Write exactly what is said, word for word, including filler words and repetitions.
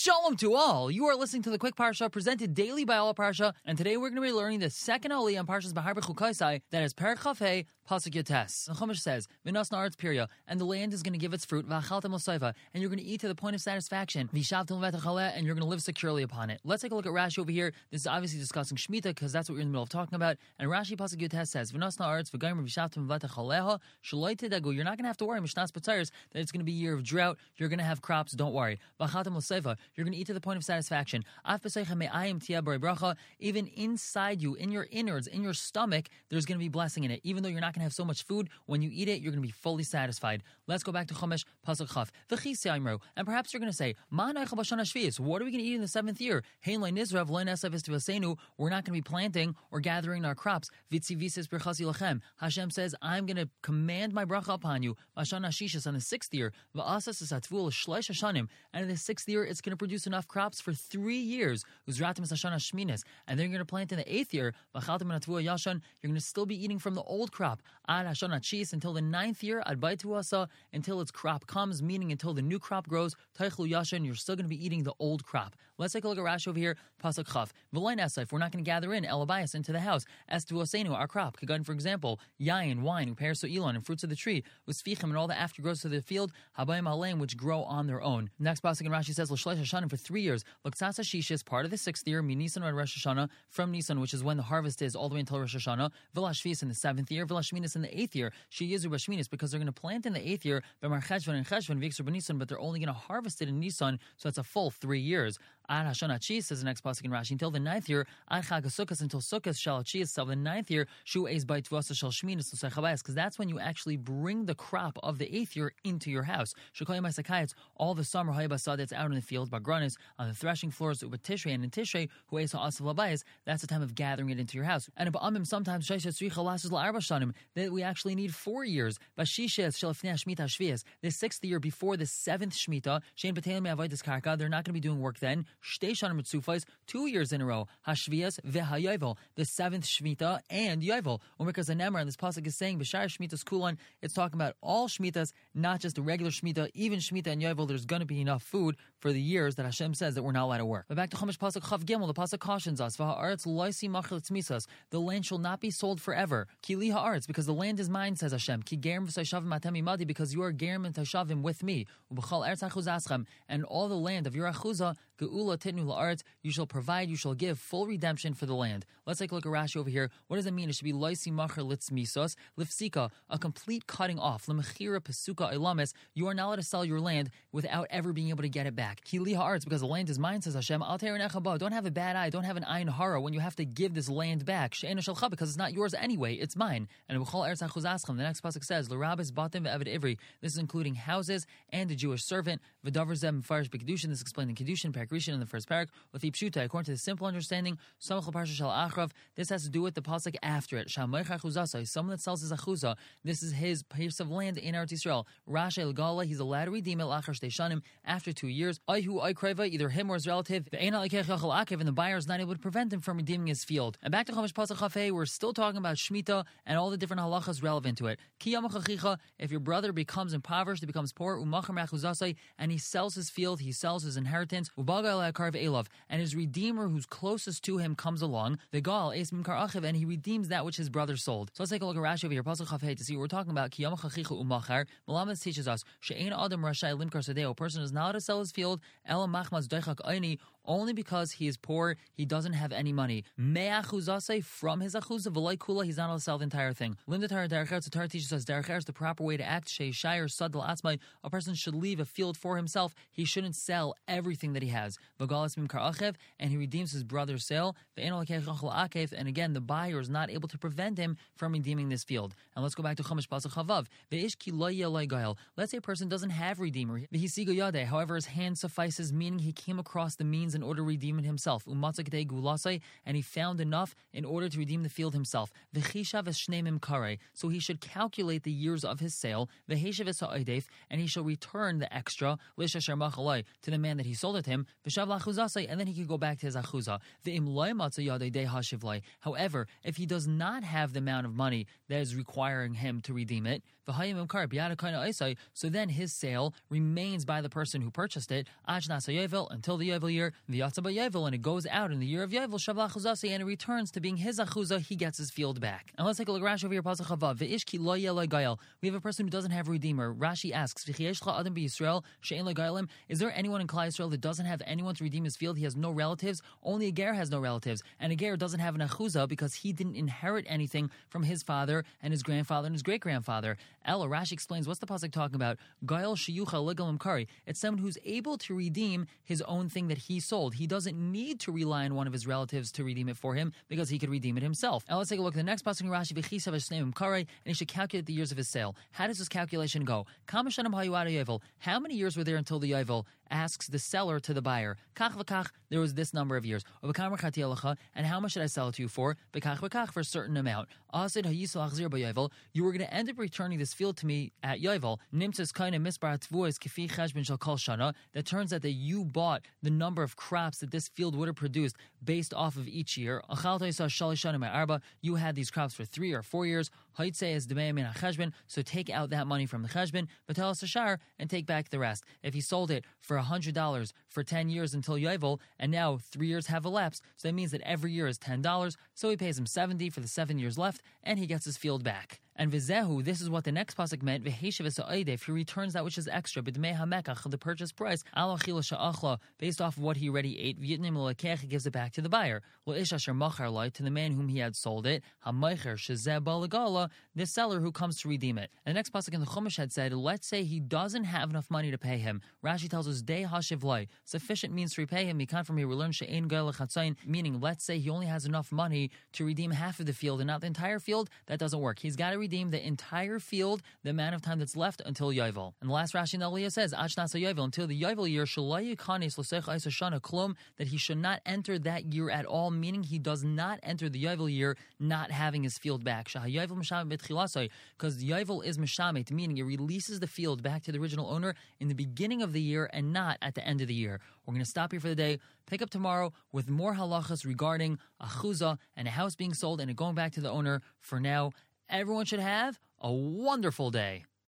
Shalom to all. You are listening to the Quick Parsha presented daily by All Parsha, and today we're going to be learning the second aliyah in Parshas Bahar B'chukaisai, that is Perek Chaf Hei, Pasuk Yotes. The Chumash says, V'nas na'aretz pirya, and the land is going to give its fruit, V'achaltem l'seifa, and you're going to eat to the point of satisfaction, V'shavtem l'vetach aleh, and you're going to live securely upon it. Let's take a look at Rashi over here. This is obviously discussing Shemitah, because that's what we're in the middle of talking about. And Rashi Pasuk Yotes says, V'nas na'aretz v'gaymer v'shavtem l'vetach aleha, shaloi tedagu. You're not going to have to worry, Mishnas B'tzayers, that it's going to be a year of drought. You're going to have crops, don't worry. V'achaltem l'seifa, you're going to eat to the point of satisfaction. Even inside you, in your innards, in your stomach, there's going to be blessing in it. Even though you're not going to have so much food, when you eat it, you're going to be fully satisfied. Let's go back to Chumash, Pasuk Chaf. And perhaps you're going to say, what are we going to eat in the seventh year? We're not going to be planting or gathering our crops. Hashem says, I'm going to command my bracha upon you on the sixth year. And in the sixth year, it's going to produce enough crops for three years. And then you're going to plant in the eighth year. You're going to still be eating from the old crop until the ninth year, until its crop comes, meaning until the new crop grows. You're still going to be eating the old crop. Let's take a look at Rashi over here. Pasuk Chaf. We're not going to gather in elabayas into the house. As to osenu, our crop. Kagan, for example, yayin, wine, pears, elon, and fruits of the tree, usfichim, and all the aftergrowths of the field, habayim aleim, which grow on their own. Next pasuk in Rashi says, l'shleish hashanim, for three years. L'ksasa shishis, part of the sixth year, mi Nisan or Rosh Hashanah, from Nisan, which is when the harvest is, all the way until Rosh Hashanah. V'lashvis in the seventh year, v'lashminis in the eighth year. She yizu b'shminis, because they're going to plant in the eighth year, b'mar cheshvan and cheshvan, v'ikser b'nisan, but they're only going to harvest it in Nisan, so it's a full three years. Ad Hashanah Chi, says the next pasuk in Rashi, until the ninth year, Ad Chag HaSukkos, until Sukkos shal Chi, till the ninth year, Shu Eis Bait Tvasa shal Shminis l'Seichabayis, because that's when you actually bring the crop of the eighth year into your house. Shekoyim Isakayitz, all the summer Hayabasad that's out in the field, Bagranis, on the threshing floors, Ubat Tishrei, and in Tishrei, Hu Eis HaAsav Labayis, that's the time of gathering it into your house. And Ba'amim, sometimes Sheshes Tzricha Lashes La'arba Shanim, that we actually need four years. Bashishes shel Fnei Shmita Shvias, the sixth year before the seventh Shmita, Shein B'Teilim Me'avodas Karka, they're not going to be doing work then. Shtei Shanim Mitzufais, two years in a row. Hashvias ve'hayovel, the seventh Shmita and Yovel. Because the Nemar, and this pasuk is saying, B'shar Shmitas Kulan, it's talking about all Shmitas, not just the regular Shmita, even Shmita and Yovel, there's going to be enough food for the years that Hashem says that we're not allowed to work. But back to Chumash pasuk Chav Gimel, the pasuk cautions us, V'ha'aretz loisi machel tzmisas, the land shall not be sold forever. Ki li ha'aretz, because the land is mine, says Hashem. Ki gerim v'sayishavim atem imadi, because you are gerim and tashavim with me. U'b'chal eretz achuzaschem, and all the land of your achuza, ge'ula titnu la'aretz, you shall provide, you shall give full redemption for the land. Let's take a look at Rashi over here. What does it mean? It should be loisi machel litzmisos, lifsika, a complete cutting off. L'mechira pesuka ilamis, you are not allowed to sell your land without ever being able to get it back. Ki li ha'aretz, because the land is mine, says Hashem. Al te'er nechaba, don't have a bad eye, don't have an ayin hara when you have to give this land back. She'ena shalcha, because it's not yours anyway, it's mine. And b'chol eretz achuzaschem, the next pasuk says, l'rabis batim ve'evid ivri, this is including houses and the Jewish servant. V'davar zem farish b'kedushin, this is explained in Kedushin, Perek Rishon in the first parak. With Ipshuta, according to the simple understanding, samach parsha shal achrav, this has to do with the pasuk after it. Shamaycha achuzasa, someone that sells his achuza, this is his piece of land in Eretz Yisrael. Rashi el-gala, he's allowed to redeem it l'achar shtei shanim, after two years. Ayhu aykreva, either him or his relative. Ve'ena lekech yachal akev, and the buyer is not able to prevent him from redeeming his field. And back to Chumash pasuk Chafei, we're still talking about Shemitah and all the different halachas relevant to it. Ki yamachachicha, if your brother becomes impoverished, he becomes poor, umachar me'achuzasai, and he sells his field, he sells his inheritance, ubaga el-akarv elav, and his redeemer who's closest to him comes along, the gal es mimkar achiv, and he redeems that which his brother sold. So let's take a look at Rashi over here, pasuk Chafei, to see what we're talking about. Ki yamachachicha umachar, Malamas teaches us, she'ein adam rashai limkar sadeo, a person is not allowed to sell his field, ela machmas doichak aini, only because he is poor, he doesn't have any money. Me'achuzase, from his achuza, v'loi kula, he's not allowed to sell the entire thing. Limdatar derech, the Torah teaches us, derech is the proper way to act. She'ishayir sadal atzmai, a person should leave a field for himself. He shouldn't sell everything that he has. V'galas mimkar achev, and he redeems his brother's sale. Ve'eno lekech yachal akev, and again, the buyer is not able to prevent him from redeeming this field. And let's go back to Chumash pasuk Chavav. Ve'ish ki lo yeh lo gael. Let's say a person doesn't have redeemer. V'hisigo yadeh, however, his hand suffices, meaning he came across the means and in order to redeem it himself. Umatzakdei gulasai, and he found enough in order to redeem the field himself. V'chishav eshnei kare, so he should calculate the years of his sale. V'heshav esa'odef, and he shall return the extra l'shasher machalai to the man that he sold it to him. V'shav lachuzasai, and then he could go back to his achuzah. V'im loy matzah yadei dei hashivlai. However, if he does not have the amount of money that is requiring him to redeem it, so then his sale remains by the person who purchased it until the Yovel year, and it goes out in the year of Yovel, and it returns to being his achuzah. He gets his field back. And let's take a look. Rashi over here, Pasuk Chavav. We have a person who doesn't have a redeemer. Rashi asks, is there anyone in Klal Yisrael that doesn't have anyone to redeem his field? He has no relatives. Only a ger has no relatives, and a ger doesn't have an achuzah because he didn't inherit anything from his father and his grandfather and his great grandfather. Ella, Rashi explains, what's the pasuk talking about? Gael sheyucha legalim kari. It's someone who's able to redeem his own thing that he sold. He doesn't need to rely on one of his relatives to redeem it for him because he could redeem it himself. Now let's take a look at the next pasuk in Rashi. V'chisav esneim kari, and he should calculate the years of his sale. How does this calculation go? Kama shanim hayu ad yovel. How many years were there until the yovel? Asks the seller to the buyer. Kach v'kach, there was this number of years. And how much should I sell it to you for? V'kach v'kach, for a certain amount. You were going to end up returning this field to me at Yovel. That turns out that you bought the number of crops that this field would have produced based off of each year. You had these crops for three or four years. So take out that money from the cheshbon, and take back the rest. If he sold it for one hundred dollars for ten years until Yovel, and now three years have elapsed, so that means that every year is ten dollars, so he pays him seventy dollars for the seven years left, and he gets his field back. And vizehu, this is what the next pasuk meant. V'heshav esa'odef, if he returns that which is extra, b'dmei hamekach, the purchase price, al achila sha'achla, based off of what he already ate, v'yitnim l'lekech, he gives it back to the buyer. L'ish asher machar lo, to the man whom he had sold it, ha'meicher shezeh balagala, the seller who comes to redeem it. And the next pasuk in the Chumash had said, let's say he doesn't have enough money to pay him. Rashi tells us, dei hashiv lo, sufficient means to repay him. We can't from here we learn she'ein goel lechatzayin, meaning let's say he only has enough money to redeem half of the field and not the entire field. That doesn't work. He's got to redeem the entire field, the amount of time that's left until Yovel. And the last Rashi in the Aliyah says, Achnas Yovel, until the Yovel year, klum, that he should not enter that year at all, meaning he does not enter the Yovel year not having his field back. Because Yovel is Meshamet, meaning it releases the field back to the original owner in the beginning of the year and not at the end of the year. We're going to stop here for the day, pick up tomorrow with more halachas regarding achuzah and a house being sold and it going back to the owner. For now, everyone should have a wonderful day.